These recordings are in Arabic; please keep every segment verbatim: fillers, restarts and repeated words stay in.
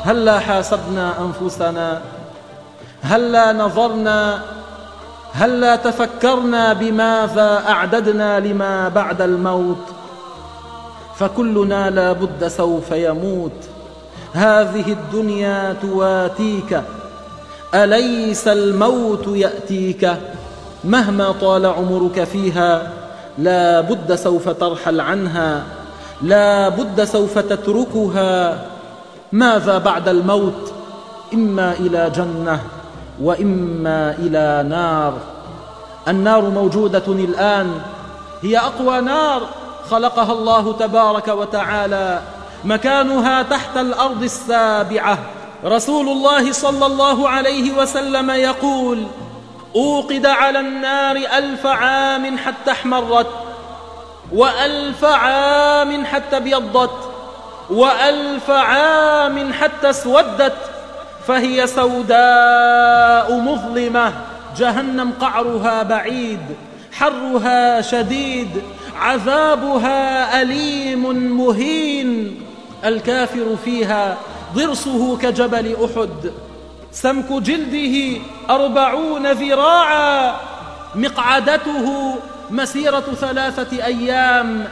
هلا حاسبنا أنفسنا؟ هلا نظرنا؟ هلا تفكرنا بماذا أعددنا لما بعد الموت؟ فكلنا لا بد سوف يموت. هذه الدنيا تواتيك، أليس الموت يأتيك؟ مهما طال عمرك فيها لا بد سوف ترحل عنها، لا بد سوف تتركها. ماذا بعد الموت؟ إما إلى جنة وإما إلى نار. النار موجودة الآن، هي أقوى نار خلقها الله تبارك وتعالى، مكانها تحت الأرض السابعة. رسول الله صلى الله عليه وسلم يقول: أوقد على النار ألف عام حتى احمرت، وألف عام حتى ابيضت، وألف عام حتى اسودت، فهي سوداء مظلمة. جهنم قعرها بعيد، حرها شديد، عذابها أليم مهين. الكافر فيها ضرسه كجبل أحد، سمك جلده أربعون ذراعا، مقعدته مسيرة ثلاثة أيام.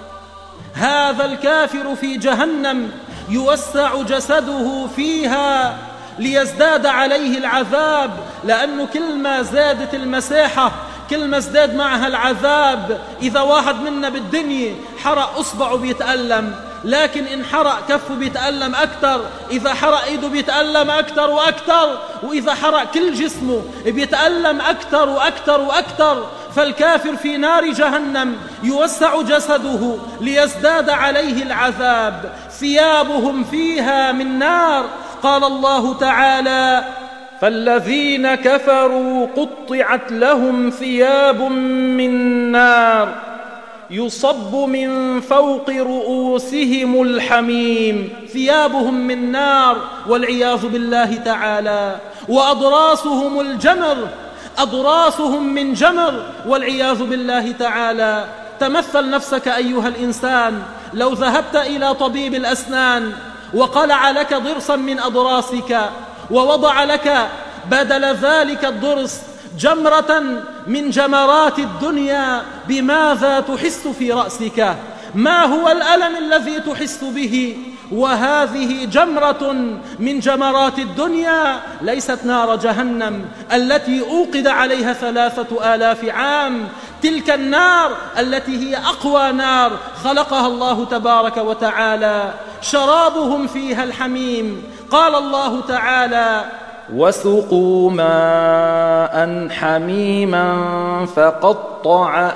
هذا الكافر في جهنم يوسع جسده فيها ليزداد عليه العذاب، لأنه كل ما زادت المساحة كل ما ازداد معها العذاب. إذا واحد منا بالدنيا حرق أصبعه بيتألم، لكن إن حرق كفه بيتألم أكثر، إذا حرق إيده بيتألم أكثر وأكثر، وإذا حرق كل جسمه بيتألم أكثر وأكثر وأكثر. فالكافر في نار جهنم يوسع جسده ليزداد عليه العذاب. ثيابهم فيها من نار. قال الله تعالى: فالذين كفروا قطعت لهم ثياب من نار يصب من فوق رؤوسهم الحميم. ثيابهم من نار والعياذ بالله تعالى. وأضراسهم الجمر، أضراسهم من جمر والعياذ بالله تعالى. تمثل نفسك أيها الإنسان لو ذهبت إلى طبيب الأسنان وقلع لك ضرسا من أضراسك ووضع لك بدل ذلك الضرس جمرة من جمرات الدنيا، بماذا تحس في رأسك؟ ما هو الألم الذي تحس به؟ وهذه جمرة من جمرات الدنيا، ليست نار جهنم التي أوقد عليها ثلاثة آلاف عام. تلك النار التي هي أقوى نار خلقها الله تبارك وتعالى. شرابهم فيها الحميم. قال الله تعالى: وسقوا ماء حميما فقطع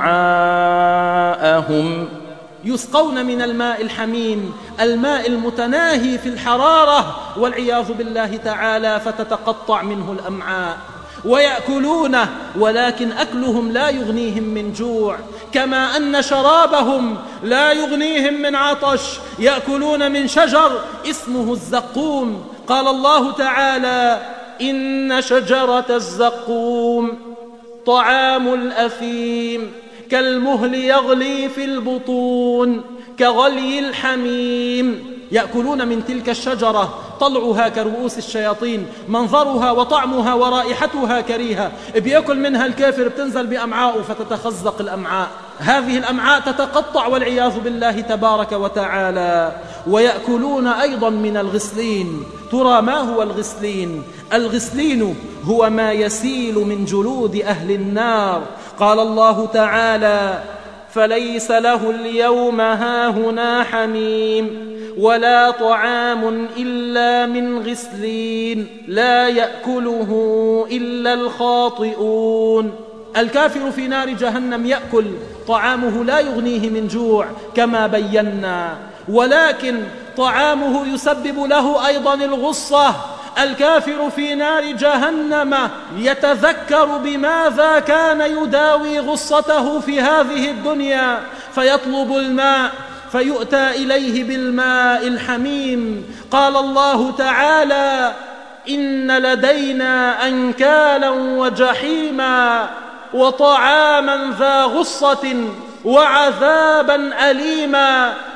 أمعاءهم. يسقون من الماء الحميم، الماء المتناهي في الحرارة والعياذ بالله تعالى، فتتقطع منه الأمعاء. ويأكلونه ولكن أكلهم لا يغنيهم من جوع، كما أن شرابهم لا يغنيهم من عطش. يأكلون من شجر اسمه الزقوم. قال الله تعالى: إن شجرة الزقوم طعام الأثيم كالمهل يغلي في البطون كغلي الحميم. يأكلون من تلك الشجرة، طلعها كرؤوس الشياطين، منظرها وطعمها ورائحتها كريهة. بيأكل منها الكافر بتنزل بأمعاءه فتتخزق الأمعاء، هذه الأمعاء تتقطع والعياذ بالله تبارك وتعالى. ويأكلون أيضا من الغسلين. ترى ما هو الغسلين؟ الغسلين هو ما يسيل من جلود أهل النار. قال الله تعالى: فليس له اليوم هاهنا حميم ولا طعام إلا من غسلين لا يأكله إلا الخاطئون. الكافر في نار جهنم يأكل، طعامه لا يغنيه من جوع كما بينا، ولكن طعامه يسبب له أيضا الغصة. الكافر في نار جهنم يتذكر بماذا كان يداوي غصته في هذه الدنيا، فيطلب الماء فيؤتى إليه بالماء الحميم. قال الله تعالى: إن لدينا أنكالا وجحيما وطعاما ذا غصة وعذابا أليما.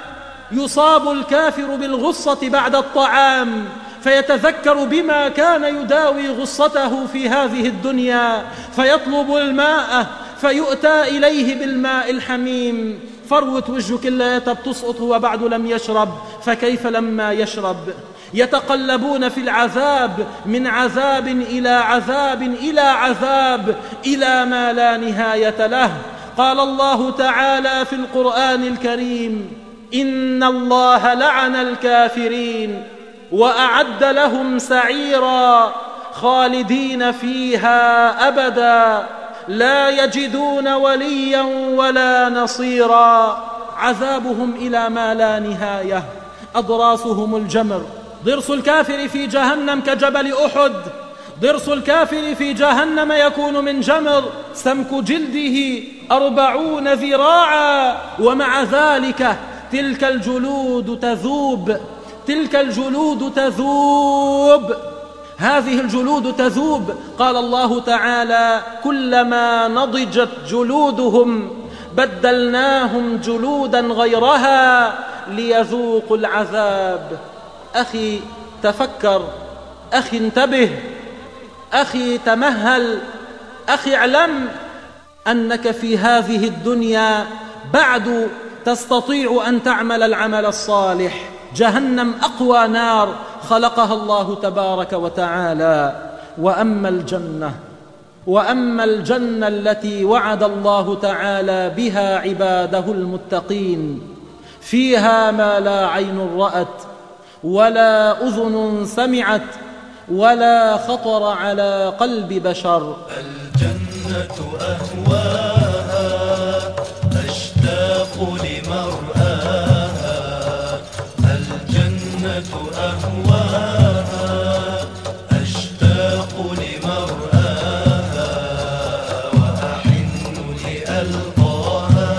يصاب الكافر بالغصة بعد الطعام فيتذكر بما كان يداوي غصته في هذه الدنيا فيطلب الماء فيؤتى إليه بالماء الحميم، فروة وجهه كلياتها بتسقط هو بعد لم يشرب، فكيف لما يشرب؟ يتقلبون في العذاب من عذاب إلى عذاب إلى عذاب إلى ما لا نهاية له. قال الله تعالى في القرآن الكريم: إن الله لعن الكافرين وأعد لهم سعيرا خالدين فيها أبدا لا يجدون وليا ولا نصيرا. عذابهم إلى ما لا نهاية، أضراسهم الجمر. ضرس الكافر في جهنم كجبل أحد، ضرس الكافر في جهنم يكون من جمر سمك جلده أربعون ذراعا، ومع ذلك تلك الجلود تذوب، تلك الجلود تذوب، هذه الجلود تذوب. قال الله تعالى: كلما نضجت جلودهم بدلناهم جلودا غيرها ليذوقوا العذاب. أخي تفكر، أخي انتبه، أخي تمهل، أخي اعلم أنك في هذه الدنيا بعد تستطيع أن تعمل العمل الصالح. جهنم أقوى نار خلقها الله تبارك وتعالى. وأما الجنة، وأما الجنة التي وعد الله تعالى بها عباده المتقين، فيها ما لا عين رأت ولا أذن سمعت ولا خطر على قلب بشر. الجنة أهواها أشتاق لمرآها، الجنة أهواها أشتاق لمرآها، وأحن لألقاها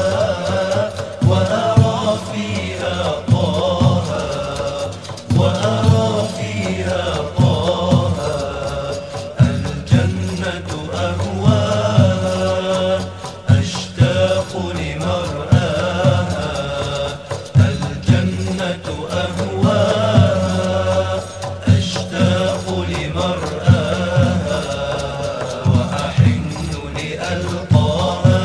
وأرى فيها طاها، وأرى فيها طاها. الجنة أهواها أشتاق لمرآها، الجنة أهواها أشتاق لمرآها، وأحن لألقاها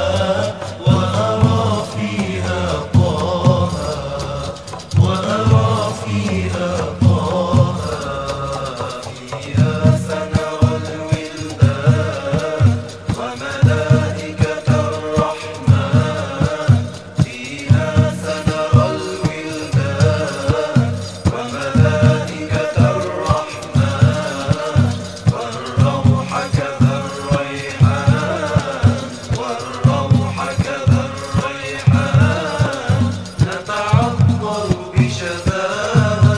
وأرى فيها طاها، وأرى فيها طاها. فيها سنرى الولدان وملائكة الرحمن، فيها سنرى الولدان وملائكة الرحمن، والروح كذا الريحان، والروح كذا الريحان، نتعطر بشذاها.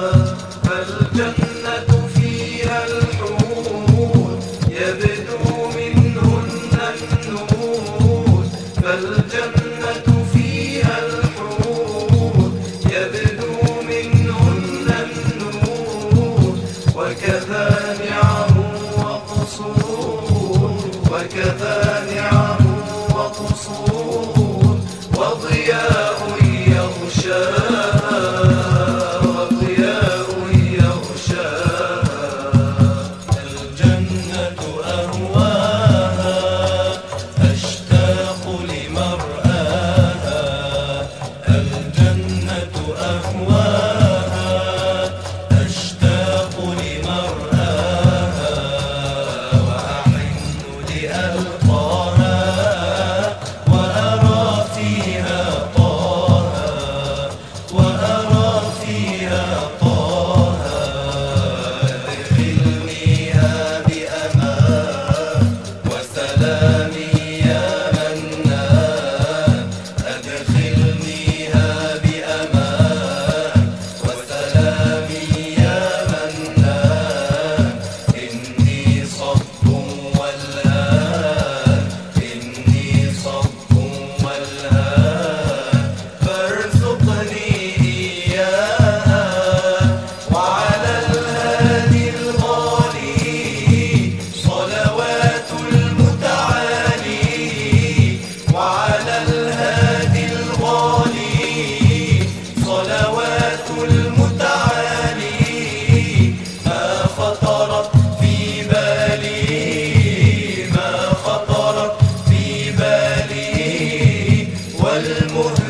فالجنة فيها الحور يبدو منهن النور، فالجنة فيها الحور يبدو منهن النور، وكذا نعم وقصور، وكذا نعم وقصور، وضياء يغشاها، وضياء يغشاها. الجنة أهواها أشتاق لمرآها، الجنة أهواها أشتاق لمرآها، وأحن لألقاها وأرى فيها طاها، وأرى فيها طاها. ادخلنيها بأمان وسلامي يا منان، ادخلنيها بأمان والمهلك